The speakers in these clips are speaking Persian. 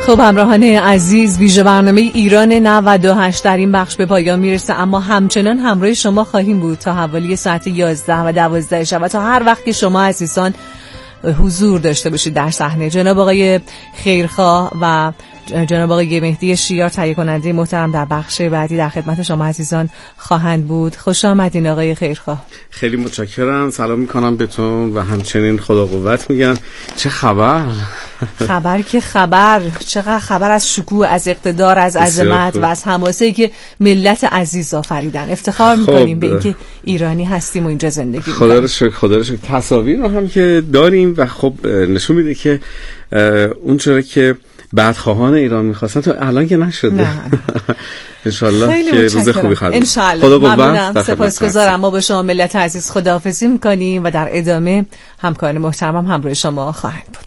خب همراهان عزیز، ویژه برنامه ایران 98 در این بخش به پایان میرسه، اما همچنان همراه شما خواهیم بود تا حوالی ساعت 11 و 12 شب و تا هر وقت که شما عزیزان حضور داشته باشید در صحنه. جناب آقای خیرخواه و جناب آقای مهدی شیار تهیه کننده محترم در بخش بعدی در خدمت شما عزیزان خواهند بود. خوش آمدین آقای خیرخواه. خیلی متشکرم، سلام میکنم بهتون و همچنین خدا قوت میگم. چه خبر؟ خبر که خبر، چقدر خبر از شکوه، از اقتدار، از عظمت و از حماسه‌ای که ملت عزیز آفریدن. افتخار میکنیم به اینکه ایرانی هستیم و اینجا زندگی میکنیم. خدا رو شکر. تصاویر رو هم که داریم و خب نشون میده که اونجوری که بعدخواهان ایران میخواستن تو الان که نشده. انشالله که روز خوبی خواهد. انشالله. ممنونم، سپاسگزارم. ما به شما ملت عزیز خداحافظی میکنیم و در ادامه همکاران محترمم همراه شما خواهند بود.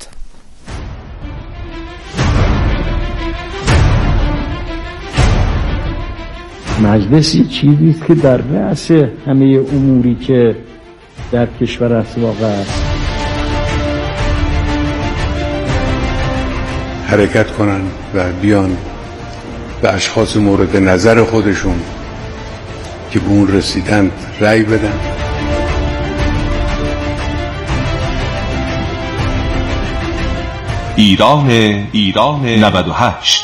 مجلسی چیزی است که در رأس همه اموری که در کشور است واقع است. حرکت کنن و بیان به اشخاص مورد نظر خودشون که به اون رسیدن رأی بدن. ایران 98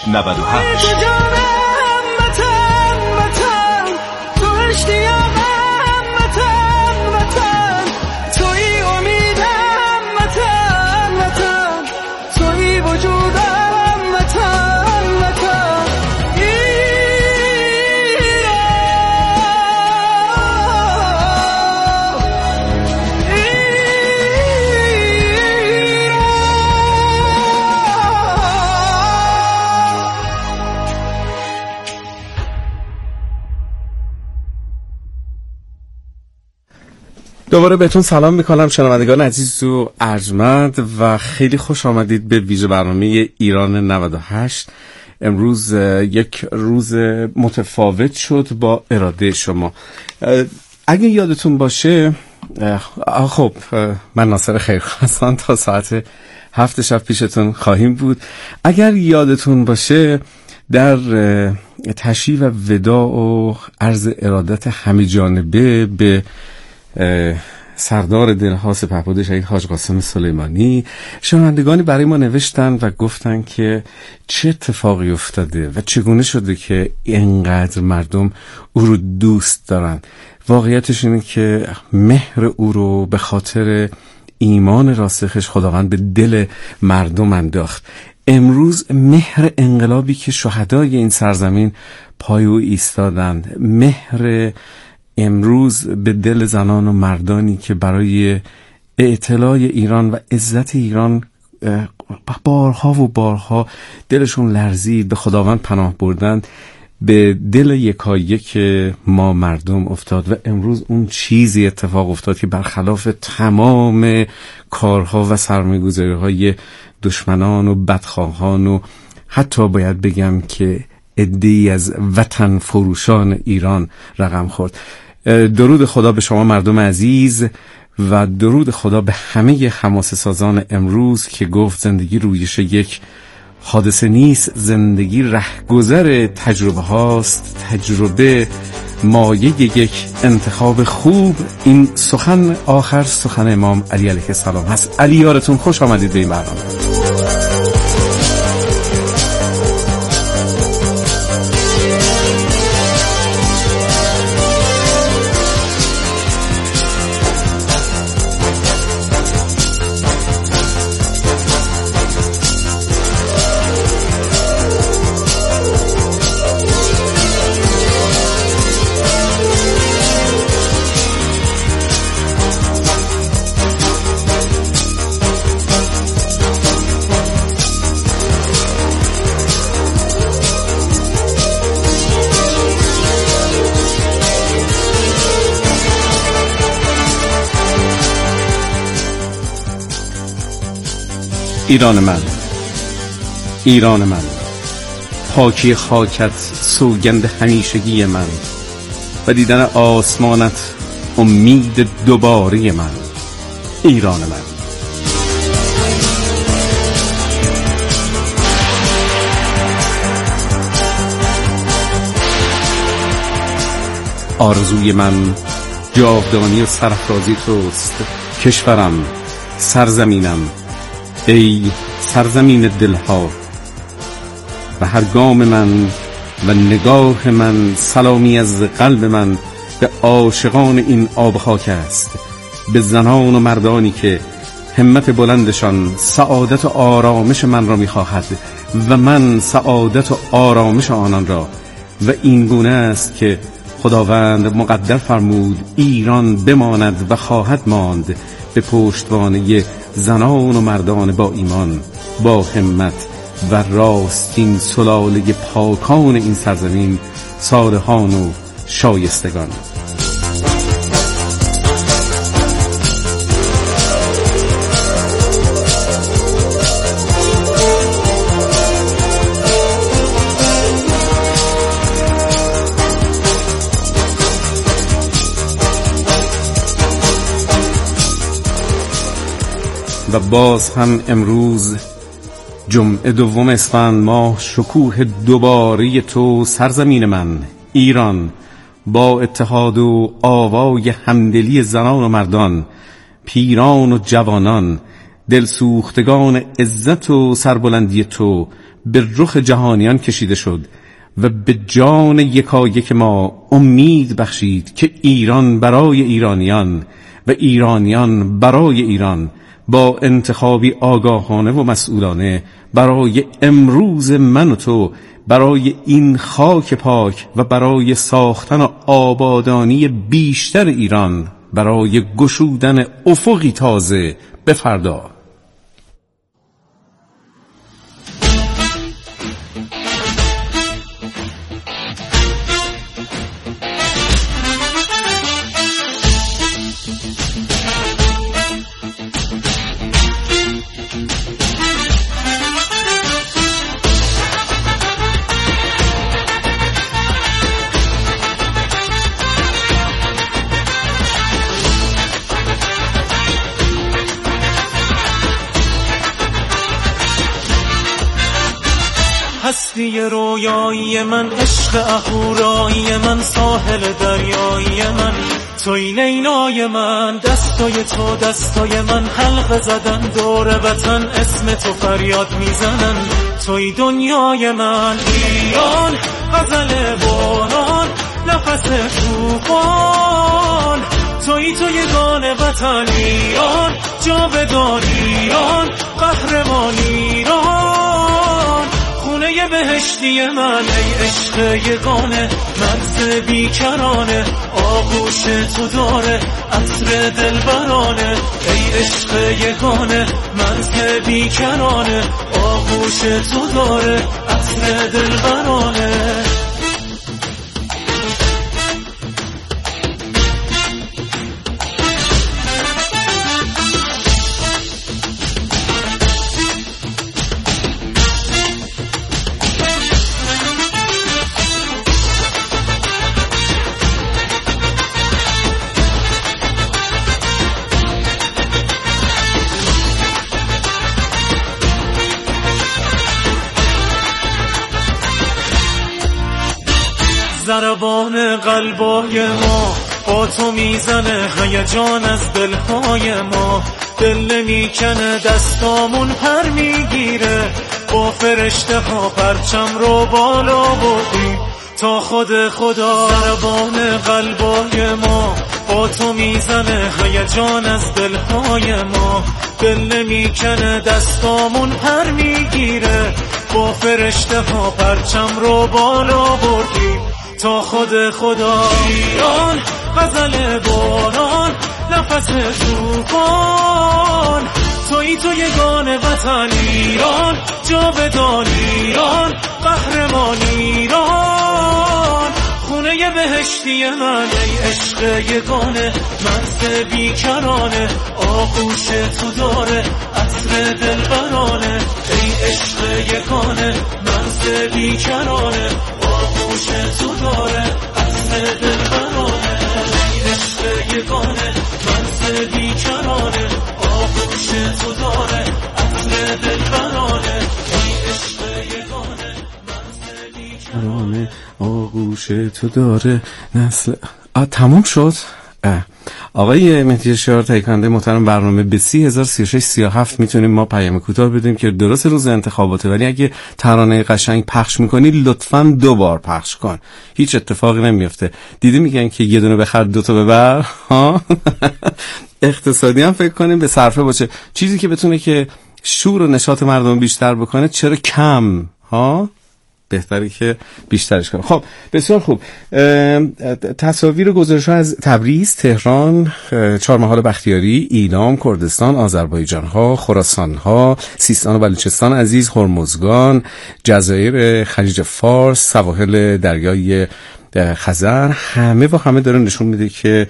دوباره بهتون سلام میکنم شنوندگان عزیز و ارجمند و خیلی خوش آمدید به ویژه برنامه ایران 98. امروز یک روز متفاوت شد با اراده شما. اگه یادتون باشه، خب من ناصر خیرخواستان تا ساعت 7 شب پیشتون خواهیم بود. اگر یادتون باشه در تشییع و وداع و عرض ارادت همه جانبه به سردار دلها سپهبد شهید حاج قاسم سلیمانی، شنوندگانی برای ما نوشتن و گفتن که چه اتفاقی افتاده و چگونه شده که اینقدر مردم او رو دوست دارن. واقعیتش اینه که مهر او رو به خاطر ایمان راسخش خداوند به دل مردم انداخت. امروز مهر انقلابی که شهدای این سرزمین پای او ایستادن، مهر امروز به دل زنان و مردانی که برای اعتلاع ایران و عزت ایران بارها و بارها دلشون لرزید، به خداوند پناه بردن، به دل یکایک ما مردم افتاد و امروز اون چیزی اتفاق افتاد که برخلاف تمام کارها و سرمایه‌گذاری‌های دشمنان و بدخواهان و حتی باید بگم که عده‌ای از وطن فروشان ایران رقم خورد. درود خدا به شما مردم عزیز و درود خدا به همه حماسه سازان امروز که گفت زندگی رویش یک حادثه نیست، زندگی رهگذر تجربه هاست، تجربه مایه یک انتخاب خوب. این سخن آخر سخن امام علی علیه السلام هست. علی یارتون، خوش آمدید به این برنامه. ایران من، ایران من، پاکی خاکت سوگند همیشگی من و دیدن آسمانت امید دوباره من. ایران من. آرزوی من جاودانی و سرافرازی توست. کشورم، سرزمینم، ای سرزمین دلها، و هر گام من و نگاه من سلامی از قلب من به عاشقان این آب خاک است، به زنان و مردانی که همت بلندشان سعادت و آرامش من را می‌خواهد و من سعادت و آرامش آنان را. و این گونه است که خداوند مقدر فرمود ایران بماند و خواهد ماند به پشتوانه زنان و مردان با ایمان، با همت و راستین، سلاله پاکان این سرزمین، صالحان و شایستگان. و باز هم امروز جمعه 2 اسفند ماه، شکوه دوباره تو سرزمین من ایران، با اتحاد و آوای همدلی زنان و مردان، پیران و جوانان، دلسوختگان عزت و سربلندی تو به رخ جهانیان کشیده شد و به جان یکایک ما امید بخشید که ایران برای ایرانیان و ایرانیان برای ایران، با انتخابی آگاهانه و مسئولانه برای امروز من و تو، برای این خاک پاک و برای ساختن و آبادانی بیشتر ایران، برای گشودن افقی تازه به فردا. هستی رویایی من، عشق اهورایی من، ساحل دریایی من، توی لیلای من، دستای تو دستای من، حلقه زدن دور وطن، اسم تو فریاد میزنن، توی دنیای من ایران، غزل باران، نفس طوفان، توی تو یگان وطن ایران، جاودان ایران، قهرمان ایران، خونه بهشتی من، ای عشق یگانه، مرز بیکرانه، آغوش تو داره، عطر دلبرانه، ای عشق یگانه، مرز بیکرانه، آغوش تو داره، عطر دلبرانه. ضربان قلبای ما با تو میزنه، هیجان از دلهای ما، دل میکنه، دستامون پر میگیره، با فرشته ها پرچم رو بالا بردیم تا خود خدا. ضربان قلبای ما با تو میزنه، هیجان از دلهای ما، دل میکنه، دستامون پر میگیره، با فرشته ها پرچم رو بالا بردیم تا خود خدا. ایران، غزل باران، نفس طوفان، توی تو یگان وطن ایران، جاودان ایران، قهرمان ایران، خونه بهشتی من، ای عشق یگانه، مرز بیکرانه، آغوش تو داره، عطر دلبرانه، ای عشق یگانه، مرز بیکرانه، آغوش تو داره، عطر دلبرانه، ای عشق یگانه، مرز بیکرانه، آغوش تو داره، عطر دلبرانه، ای عشق یگانه، مرز بیکرانه، آغوش تو داره، نسل تمام شد. آقای مهدی شعار تهیه کننده محترم، برنامه به 30,036-37 میتونیم ما پیام کوتاه بدیم که درست روز انتخاباته، ولی اگه ترانه قشنگ پخش میکنی لطفاً 2 بار پخش کن، هیچ اتفاقی نمیفته. دیدی میگن که یه دونه بخر 2 تا ببر ها. اقتصادی هم فکر کنیم به صرفه باشه، چیزی که بتونه که شور و نشاط مردم بیشتر بکنه، چرا کم ها؟ بهتره که بیشترش کنه. خب بسیار خوب. تصاویر و گزارش‌ها از تبریز، تهران، چهارمحال بختیاری، ایلام، کردستان، آذربایجان ها، خراسان ها، سیستان و بلوچستان عزیز، هرمزگان، جزایر خلیج فارس، سواحل دریای خزر، همه و همه داره نشون میده که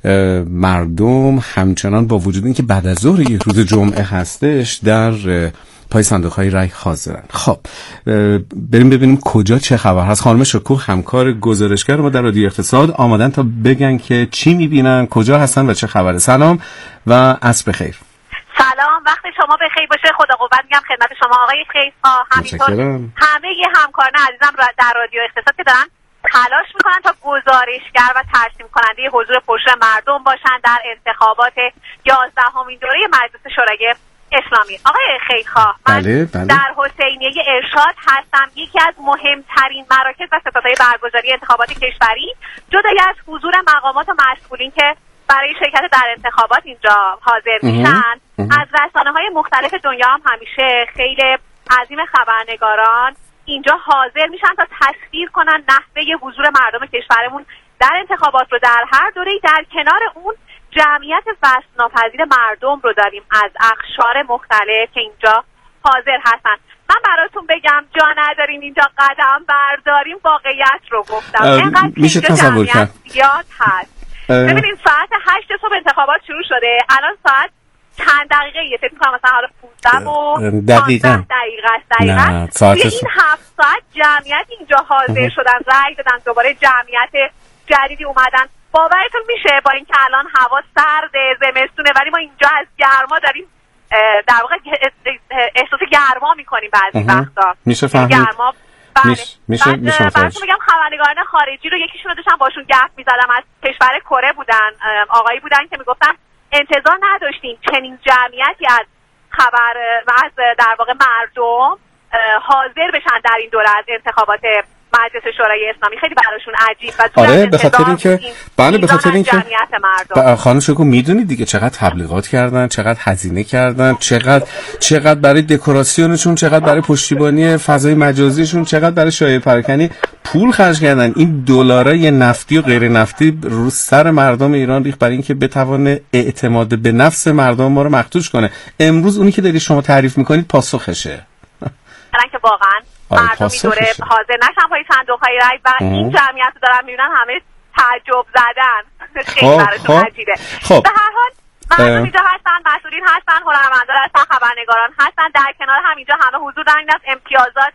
مردم همچنان با وجود اینکه بعد از ظهر یک روز جمعه هستش در پای صندوق‌های رای حاضرن. خب بریم ببینیم کجا چه خبر هست. خانم شکوه همکار گزارشگر ما در رادیو اقتصاد آمادن تا بگن که چی میبینن، کجا هستن و چه خبره. سلام و عصر بخیر. سلام، وقت شما بخیر باشه. خدا قوت میگم خدمت شما آقای خیس‌ها، همینطور همه همکاران عزیزم در رادیو اقتصاد که دارن تلاش میکنن تا گزارشگر و ترسیم کننده حضور پرشور مردم باشن در انتخابات 11مین دوره مجلس شورای اسلامی. آقای خیرخواه، من در حسینیه ارشاد هستم، یکی از مهمترین مراکز و ستادهای برگزاری انتخابات کشوری، جدای از حضور مقامات و مسئولین که برای شرکت در انتخابات اینجا حاضر میشن. از رسانه‌های مختلف دنیا هم همیشه خیلی عظیم خبرنگاران اینجا حاضر میشن تا تصویر کنن نحوه حضور مردم کشورمون در انتخابات رو در هر دوره‌ای. در کنار اون جمعیت وصف‌ناپذیر مردم رو داریم از اقشار مختلف که اینجا حاضر هستن. من براتون بگم جا نداریم اینجا قدم برداریم، واقعیت رو گفتم. میشه تصور کرد زیاد هست. ببینید ساعت 8 صبح انتخابات شروع شده، الان ساعت چند دقیقه فکر می‌کنم مثلا حالا 15 و 15 دقیقه است. توی این 7 ساعت جمعیت اینجا حاضر شدن، رأی دادن، دوباره جمعیت جدیدی اومدن. باورتون میشه با اینکه الان هوا سرد زمستونه ولی ما اینجا از گرما داریم در واقع احساس گرما میکنیم بعضی وقتا. میشه فهمید. گرما میشه براتون میگم خبرنگاران خارجی رو یکیشون رو داشتم باشون گپ میزدم، از کشور کره بودن، آقایی بودن که میگفتن انتظار نداشتیم چنین جمعیتی از خبر و از در واقع مردم حاضر بشن در این دوره از انتخابات مجلس شورای اسلامی. خیلی براشون عجیب و آره، به خاطر اینکه به خاطر اینکه خانم شکو میدونید دیگه چقدر تبلیغات کردن، چقدر هزینه کردن، چقدر برای دکوراسیونشون، چقدر برای پشتیبانی فضای مجازیشون، چقدر برای شایعه پراکنی پول خرج کردن. این دلارای نفتی و غیر نفتی رو سر مردم ایران ریخت برای اینکه بتونه اعتماد به نفس مردم ما رو مخدوش کنه. امروز اونی که داری شما تعریف میکنید پاسخشه. که واقعا مردم این دوره حاضر نشن پای صندوق‌های رای و این جمعیت رو دارن میبینن، همه تعجب زدن. خیلی براشون عجیبه. به هر حال مردم اینجا هستن، مسئولین هستن، هنرمندان هستن، خبرنگاران هستن. در کنار هم اینجا همه حضور دارن. این از امتیازات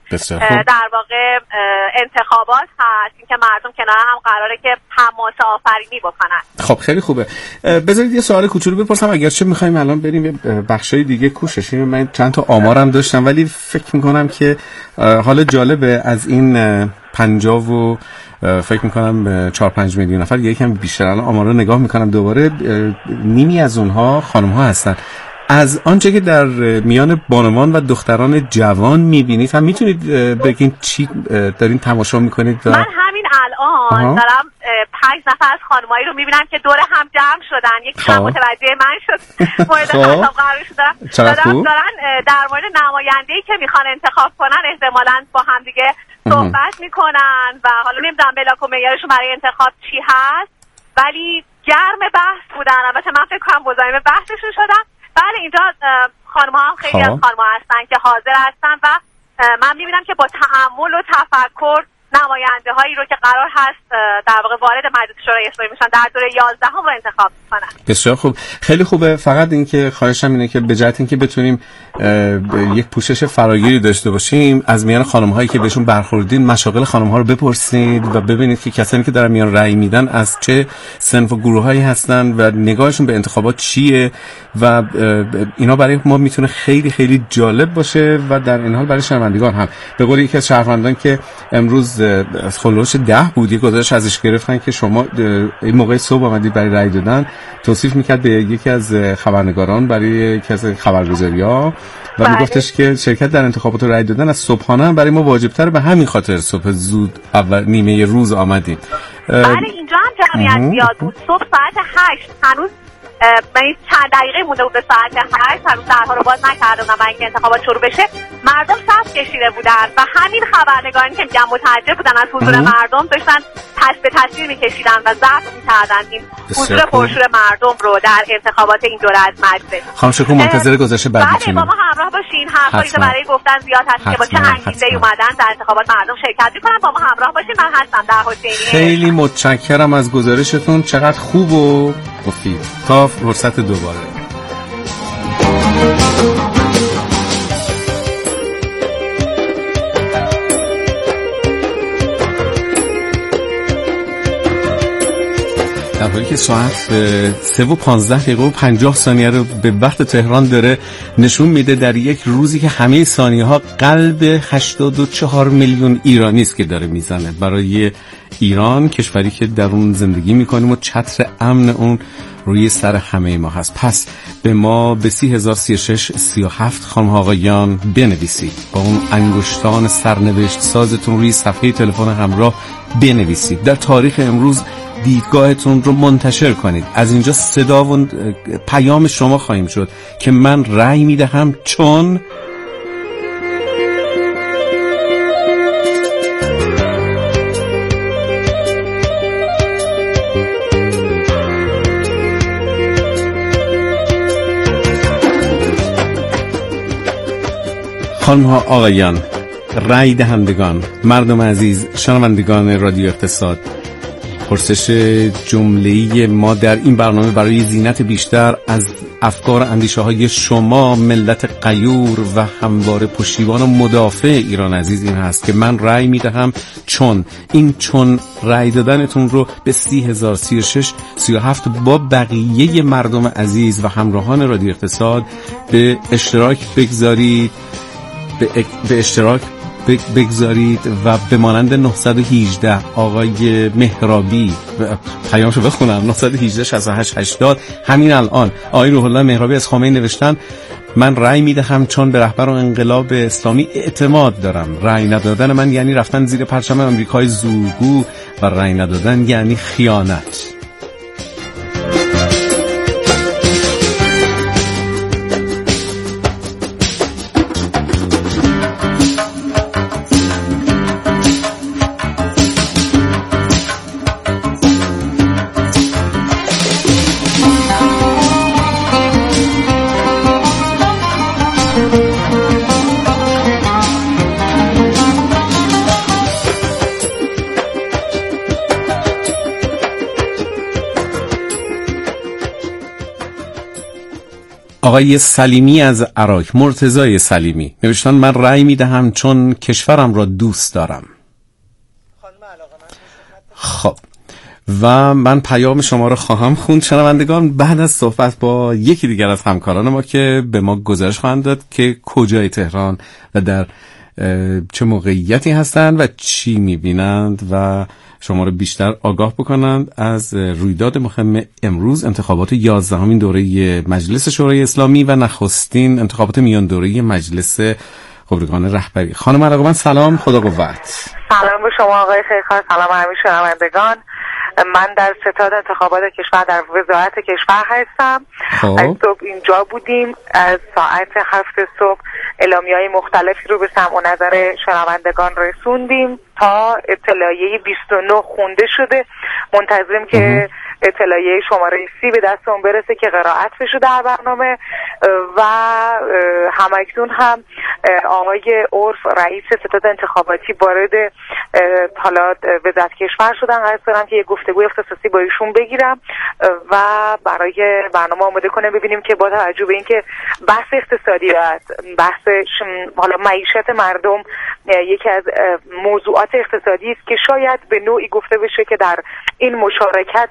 در واقع انتخابات هست، اینکه مردم کنار هم قراره که حماسه آفرینی بکنن. خب خیلی خوبه. بذارید یه سوال کوچولو بپرسم، اگرچه می‌خوایم الان بریم بخشای دیگه کوششیم. من چند تا آمارم داشتم ولی فکر می‌کنم که حالا جالبه از این 50 و فکر میکنم 4-5 میلیون نفر، یکم بیشتر، الان آمارا نگاه میکنم دوباره، نیمی از اونها خانم ها هستن. از آنچه که در میان بانوان و دختران جوان میبینید هم میتونید بگین چی دارین تماشا میکنید؟ من همین الان دارم 5 نفر از خانمایی رو میبینم که دور هم جمع شدن. یکی هم متوجه من شد، مورد خطاب قرار شدن، دارن در مورد نماینده‌ای که میخوان انتخاب کنن احتمالاً با هم دیگه صحبت میکنن و حالا نمیدونم بلاک و معیارشون برای انتخاب چی هست، ولی گرم بحث بودن. البته من فکر کنم مزاحم بحثشون شدم. بله اینجا خانم‌ها هم خیلی از خانم‌ها هستن که حاضر هستن و من میبینم که با تأمل و تفکر نماینده هایی رو که قرار هست در واقع وارد مجلس شورای اسلامی میشن در دوره 11 رو انتخاب کنن. بسیار خوب، خیلی خوبه. فقط اینکه خواهشم اینه که به جهت اینکه بتونیم یک پوشش فراگیری داشته باشیم، از میان خانم‌هایی که بهشون برخوردین مشاغل خانم‌ها رو بپرسید و ببینید که کسانی که دارن میان رأی میدن از چه صنف و گروهایی هستن و نگاهشون به انتخابات چیه و اینا برای ما میتونه خیلی خیلی جالب باشه و در این حال برای شنوندگان هم. به قول یکی از شهروندان که امروز خلوش 10 بود، یک گزارش ازش گرفتن که شما این موقع صبح آمدید برای رأی دادن، توصیف میکرد به یکی از خبرنگاران برای یکی از خبرگزاری‌ها و میگفتش که شرکت در انتخابات رأی دادن از صبحانه هم برای ما واجب‌تره، به همین خاطر صبح زود اول نیمه روز آمدیم. بله اینجا هم جمعیت زیاد بود. صبح ساعت 8 هنوز من چند دقیقه مونده بود به ساعت 8 هنوز درها رو باز نکرده بودن برای اینکه انتخابات شروع بشه. مردم صف کشیده بودن و همین خبرنگارانی که میگم متعجب بودن از حضور مردم داشتن به تصویر میکشیدن و ضبط میکردن این حضور پرشور مردم رو در انتخابات این دوره از مجلس. خانم شکوه منتظر گذشته بعدی با ما همراه باشین. حرفایی که برای گفتن زیاد هست که با چه انگیزه‌ای اومدن در انتخابات مردم شرکت میکنن. با ما همراه باشین. من هستم در حسینی. خیلی متشکرم از گزارشتون، چقدر خوب و مفید. تا فرصت دوباره. در حالی که ساعت 3:15:50 رو به وقت تهران داره نشون میده، در یک روزی که همه ثانیه ها قلب 84 میلیون ایرانی است که داره میزنه برای ایران، کشوری که در اون زندگی میکنیم و چتر امن اون روی سر همه ما هست. پس به ما به 30,036-37 خانم آقایان بنویسید، با اون انگشتان سرنوشت سازتون روی صفحه تلفن همراه بنویسید، در تاریخ امروز دیدگاهتون رو منتشر کنید. از اینجا صدا و پیام شما خواهیم شد که من رأی میدهم چون خانم ها آقایان، رأی دهندگان، مردم عزیز، شنوندگان رادیو اقتصاد، پرسش جمله‌ای ما در این برنامه برای زینت بیشتر از افکار اندیشه های شما ملت غیور و همواره پشتیبان و مدافع ایران عزیز این هست که من رأی میدهم چون رأی دادنتون رو به 30,036-37 با بقیه مردم عزیز و همراهان رادیو اقتصاد به اشتراک بگذارید، به اشتراک بگذارید و به مانند 918 آقای مهرابی پیامشو بخونم، 918-68-80 همین الان آقای روح الله مهرابی از خامنه‌ای نوشتن من رأی میدهم چون به رهبر انقلاب اسلامی اعتماد دارم. رأی ندادن من یعنی رفتن زیر پرچم آمریکای زورگو و رأی ندادن یعنی خیانت. آقای سلیمی از عراق، مرتضی سلیمی نوشتن من رأی میدهم چون کشورم را دوست دارم. خب و من پیام شما را خواهم خوند شنوندگان بعد از صحبت با یکی دیگر از همکاران ما که به ما گزارش خواهند داد که کجای تهران و در چه موقعیتی هستند و چی میبینند و شما رو بیشتر آگاه بکنند از رویداد مهم امروز، انتخابات 11مین دوره مجلس شورای اسلامی و نخستین انتخابات میان دوره مجلس خبرگان رهبری. خانم علاقمند سلام، خدا قوت. سلام به شما آقای خیرخواه، سلام همه شنوندگان. من در ستاد انتخابات کشور در وزارت کشور هستم. از صبح اینجا بودیم، از ساعت 7 صبح اعلامیه‌های مختلفی رو به سمع و نظر شنوندگان رسوندیم تا اطلاعیه 29 خونده شده. منتظریم که اطلاعیه شماره 30 به دستمون برسه که قرائت بشه در برنامه. و همکنون هم آقای عرف رئیس ستاد انتخاباتی وارد حالا وزارت کشور شدن. قصد دارم که یه گفتگوی اختصاصی با ایشون بگیرم و برای برنامه آماده کنم، ببینیم که با توجه به اینکه بحث اقتصادی و بحث حالا معیشت مردم یکی از موضوعات اقتصادی است که شاید به نوعی گفته بشه که در این مشارکت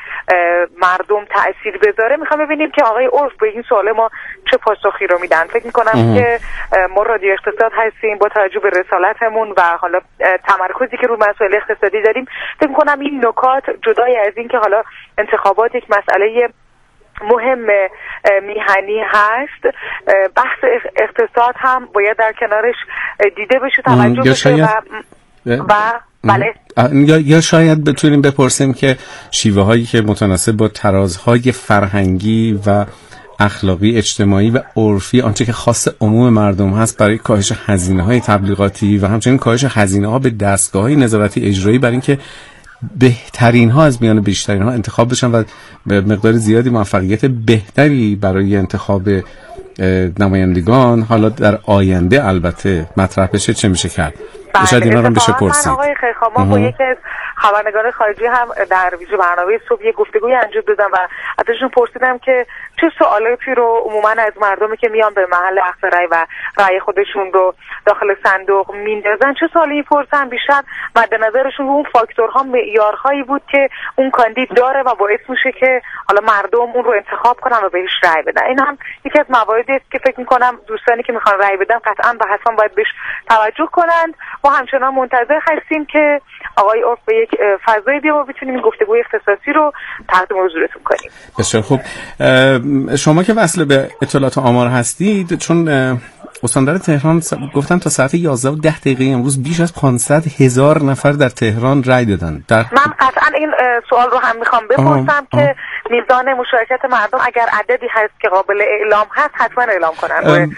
مردم تأثیر بذاره. میخوام ببینیم که آقای عرف به این سوال ما چه پاسخی رو میدن. فکر میکنم که ما رادیو اقتصاد هستیم، با توجه به رسالتمون و حالا تمرکزی که روی مسائل اقتصادی داریم، فکر میکنم این نکات جدای از این که حالا انتخابات یک مسئله مهم میهنی هست، بحث اقتصاد هم باید در کنارش دیده بشه، توجه بشه و بله. یا شاید بتونیم بپرسیم که شیوه هایی که متناسب با ترازهای فرهنگی و اخلاقی، اجتماعی و عرفی آنچه که خاص عموم مردم هست برای کاهش هزینه‌های تبلیغاتی و همچنین کاهش هزینه‌ها به دستگاه‌های نظارتی اجرایی برای اینکه بهترین ها از میان بیشترین ها انتخاب بشن و به مقدار زیادی موفقیت بهتری برای انتخاب نمایندگان حالا در آینده البته مطرح بشه، چه میشه کرد؟ شاید اینا رو بشه پرسید. آقای خیرخواه، ما با یکی از خبرنگاران خارجی هم در ویژه برنامه صبح یه گفتگوی انجام دادم و ازشون پرسیدم که چه سوالاتی رو عموما از مردمی که میان به محل اخذ رأی و رأی خودشون رو داخل صندوق میندازن چه سوالی میپرسن. بیشتر مد نظرشون اون فاکتورها، معیارهایی بود که اون کاندید داره و باعث میشه که حالا مردم اون رو انتخاب کنن و بهش رأی بدن. این هم یکی از مواردی است که فکر میکنم دوستانی که میخوان رأی بدن قطعا و حتما باید بهش توجه کنند. ما همچنان منتظر هستیم که آقای عرف به یک فضایی بیا ما بتونیم این گفتگوی اختصاصی رو تقدیم حضورتون کنیم. بسیار خوب. شما که وصل به اطلاعات آمار هستید، چون استاندار تهران گفتن تا ساعت 11:10 امروز بیش از 500,000 نفر در تهران رای دادن. من قطعا این سوال رو هم میخوام بپرسم که میزان مشارکت مردم اگر عددی هست که قابل اعلام هست حتما اعلام کنن.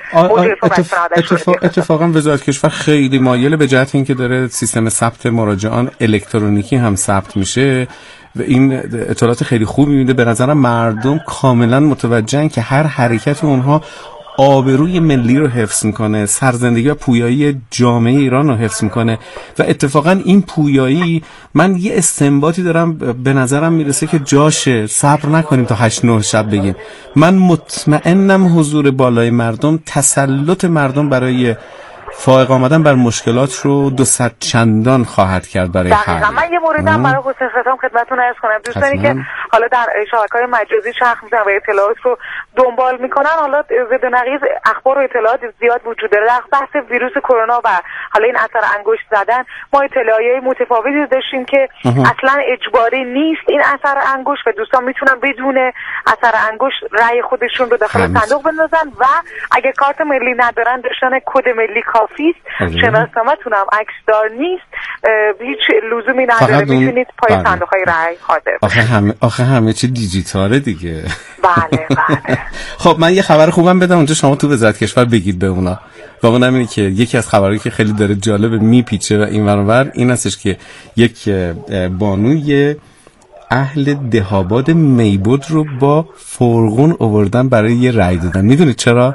اتفاقا وزارت کشور خیلی مایل به جهت اینکه داره سیستم ثبت مراجعان الکترونیکی هم ثبت میشه و این اطلاعات خیلی خوبی میده. به نظرم مردم کاملا متوجهن که هر حرکت اونها آبروی ملی رو حفظ میکنه، سرزندگی و پویایی جامعه ایران رو حفظ میکنه و اتفاقا این پویایی، من یه استنباطی دارم به نظرم میرسه که جاشه صبر نکنیم تا 8-9 شب بگیم. من مطمئنم حضور بالای مردم، تسلط مردم برای فائق آمدن بر مشکلات رو 200 چندان خواهد کرد برای حل. من یه موردم برای حسین ختام خدمتتون عرض کنم. دوستانی که حالا در شبکه‌های مجازی چرخ می‌زنن و اطلاعات رو دنبال میکنن، حالا ضد و نقیض اخبار و اطلاعات زیاد وجود داره. در بحث ویروس کرونا و حالا این اثر انگشت زدن ما اطلاعیه‌های متفاوتی داشتیم که اصلا اجباری نیست این اثر انگشت و دوستان میتونن بدون اثر انگشت رأی خودشون رو داخل صندوق بندازن و اگه کارت ملی ندارن داشتن کد ملی کافی است. شناسنامه‌تون هم عکسدار نیست، هیچ لزومی نداره، میتونید پای صندوق‌های رأی حاضر باشید. آخه همه چی دیجیتاله دیگه. بله. خب من یه خبر خوبم بدم اونجا شما تو وزارت کشور بگید به اونا. و اونم اینه که یکی از خبرهایی که خیلی داره جالب میپیچه و این ورانور این هستش که یک بانوی اهل دهاباد میبود رو با فرغون آوردن برای یه رأی دادن. میدونید چرا؟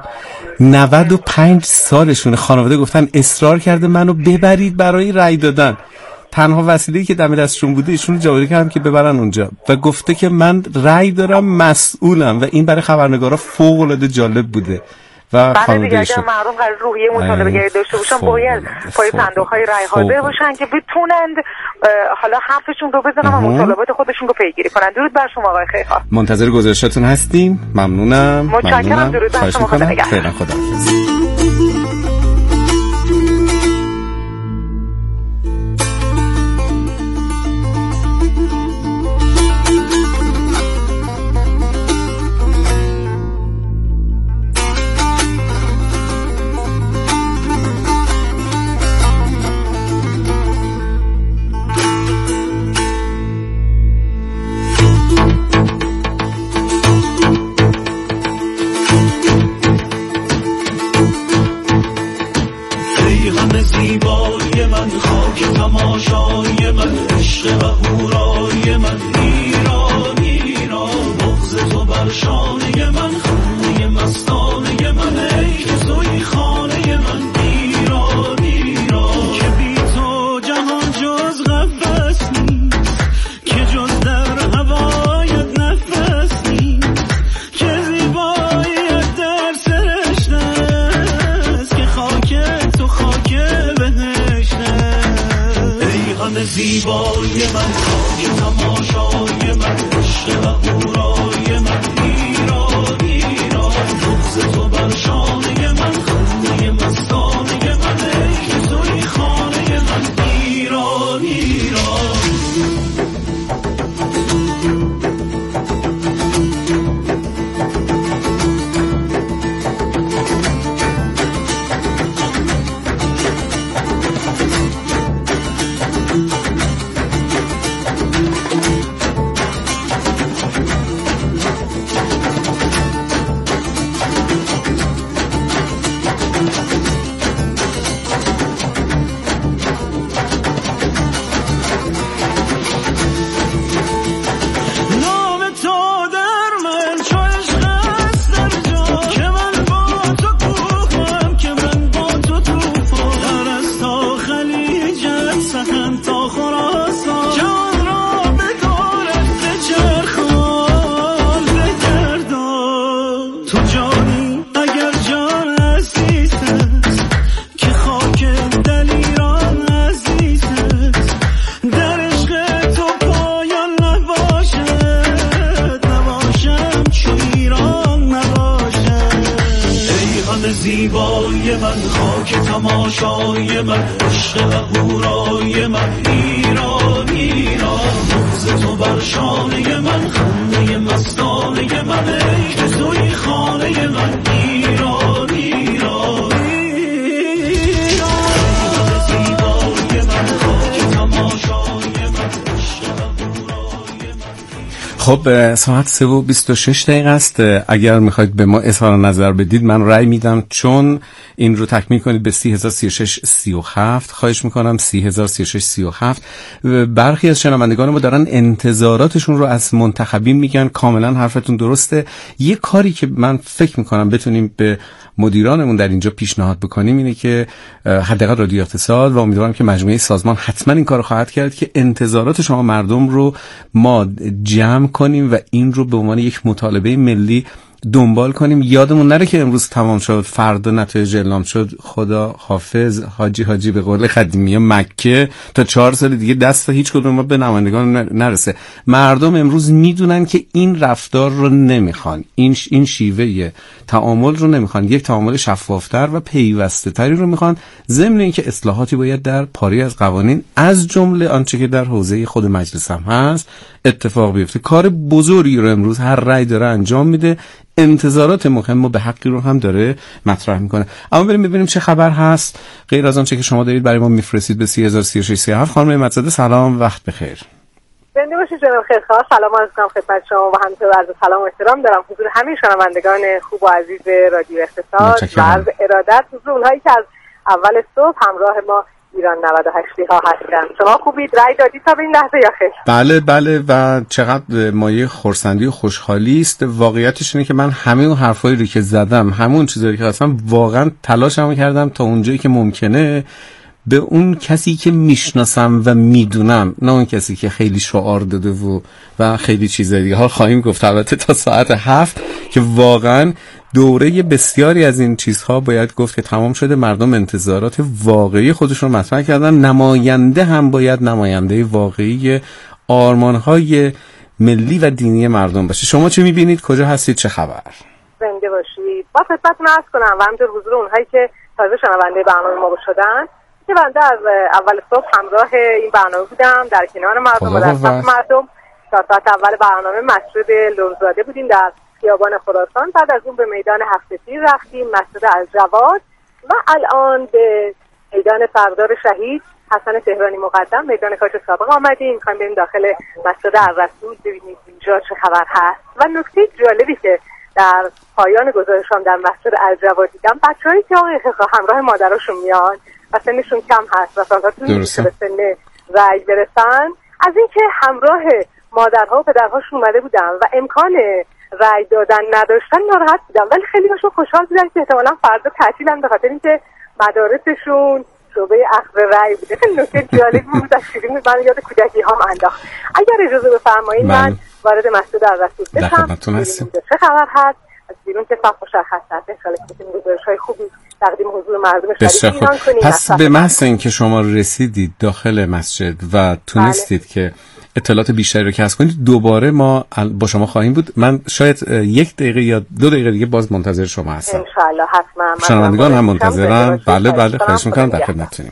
95 سالشونه. خانواده گفتن اصرار کرده منو ببرید برای رأی دادن. تنها وسیله‌ای که دم دستشون بوده ایشونو جابجا کردم که ببرن اونجا و گفته که من رأی دارم، مسئولم. و این برای خبرنگارا فوق‌العاده جالب بوده. و خانواده اگر مردم قرار روحیه مطالبه گری داشته باشن باید پای صندوق‌های رأی حاضر باشن که بتونند حالا حرفشون رو بزنن و مطالبات خودشون رو پیگیری کنن. درود بر شما آقای خیرخواه. منتظر گزارشاتون هستیم. ممنونم. متشکرم. درود بر شما. خدا نگهدار. خیلی خداحافظ. ریحان زیبای من، خاک تماشای من، عشق و هورای من، ایران ایران، بغض تو بر شانه من، خانه مستانه من، ای که توی خانه من، ایران ایران، که بی تو جهان جز قفس نیست، که جز در هوایت نفس نیست، که زیباییت در سرشت است، که خاک تو خاک بهشت است. ریحان زیبای من، خاک تماشای من، عشق و هورای من، ایران ایران، بغض تو بر شانه من، خانه مستانه من، ای که توی خانه من، ایران ایران. زیبای من، خاک تماشای من، عشق و هورای من، ایران ایران، بغض تو بر شانه من، خانه مستانه من، ای که توی خانه من، ایران ایران ایران، زیبای من، خاک تماشای من، عشق و هورای من. خب ساعت 3:26 است. اگر میخواید به ما اظهار نظر بدید من رأی میدم، چون این رو تکمیل کنید به 30,036,37. خواهش میکنم 30,036,37. برخی از شنوندگان ما دارن انتظاراتشون رو از منتخبین میگن. کاملا حرفتون درسته. یه کاری که من فکر میکنم بتونیم به مدیرانمون در اینجا پیشنهاد بکنیم اینه که حداقل رادیو اقتصاد و امیدوارم که مجموعه سازمان حتما این کارو خواهد کرد که انتظارات شما مردم رو ما جمع کنیم و این رو به عنوان یک مطالبه ملی دنبال کنیم. یادمون نره که امروز تمام شد، فردا نتایج اعلام شد، خدا حافظ، حاجی به قول قدیمی مکه، تا 4 سال دیگه دست هیچ کدوم ما به نمایندگان نرسه. مردم امروز میدونن که این رفتار رو نمیخوان، این شیوه تعامل رو نمیخوان، یک تعامل شفافتر و پیوسته تری رو میخوان، ضمن اینکه اصلاحاتی باید در پاری از قوانین از جمله آنچه که در حوزه خود مجلس هم هست اتفاق بیفته. کار بزرگی رو امروز هر رأی داره انجام میده، انتظارات مهم و به حقی رو هم داره مطرح میکنه. اما بریم ببینیم چه خبر هست غیر از آنچه که شما دارید برای ما میفرستید به 30,036,37. خانم مهمت‌زاده سلام، وقت بخیر. زنده باشید جناب خیرخواه. سلام عرض می‌کنم خدمت شما و همینطور عرض سلام و احترام دارم حضور همه شنوندگان خوب و عزیز رادیو اقتصاد و عرض ارادت حضور اونهایی که از اول صبح همراه ما ایران 98 ها هستن. شما خوبید؟ رأی دادید تا به این لحظه یا خیر؟ بله و چقدر مایه خرسندی و خوشحالی است. واقعیتش اینه که من همه اون حرفایی رو که زدم، همون چیزایی که گفتم، واقعا تلاشمو کردم تا اونجایی که ممکنه به اون کسی که میشناسم و میدونم، نه اون کسی که خیلی شعار داده و خیلی چیزای دیگه ها خواهیم گفت البته تا ساعت 7 که واقعا دوره بسیاری از این چیزها باید گفت که تمام شده. مردم انتظارات واقعی خودشون رو مطرح کردن. نماینده هم باید نماینده واقعی آرمان‌های ملی و دینی مردم باشه. شما چه می‌بینید؟ کجا هستید؟ چه خبر؟ زنده باشید. با خدمتتون عرض کنم و همینطور حضور اونهایی که تازه شنونده برنامه ما شدن که بنده از اول صبح همراه این برنامه بودم، در کنار مردم و در صف مردم. تا ساعت اول برنامه مسجد لرزاده بودیم در خیابان خراسان، بعد از اون به میدان هفت تیر رفتیم، مسجد الجواد، و الان به میدان سردار شهید حسن تهرانی مقدم، میدان کاج سابق آمدیم. میخوایم بریم داخل مسجد الرسول ببینیم اینجا چه خبر هست. و نکته جالبی که در پایان گزارشام در مسجد الجواد دیدم بچه‌هایی که آقای همراه مادراشون میان و سنشون کم هست و سال‌ها طول می‌کشه به سن رأی برسن، از اینکه همراه مادرها و پدرهاشون اومده بودن و امکان رأی دادن نداشتن ناراحت بودن، ولی خیلی هاشون خوشحال بودن که احتمالاً فردا تعطیلن به خاطر اینکه مدارسشون شعبه اخذ رأی بوده. خیلی نکته جالبی بود از شیرین من یاد کودکی هام انداخت. اگر اجازه بفرمایید من وارد مسجد الرسول بشم. چه خبر هست؟ از بیرون که صف مشخص هست. ان شاءالله که بتونیم گزارش‌های خوبی تقدیم حضور مردم شریف ایران کنیم. پس به محض اینکه شما رسیدید داخل مسجد و تونستید که اطلاعات بیشتری رو کسب کنید، دوباره ما با شما خواهیم بود. من شاید 1 دقیقه یا 2 دقیقه دیگه باز منتظر شما هستم. ان شاءالله حتما. شنوندگان هم منتظرن. بله خواهش می‌کنم، در خدمتتونیم.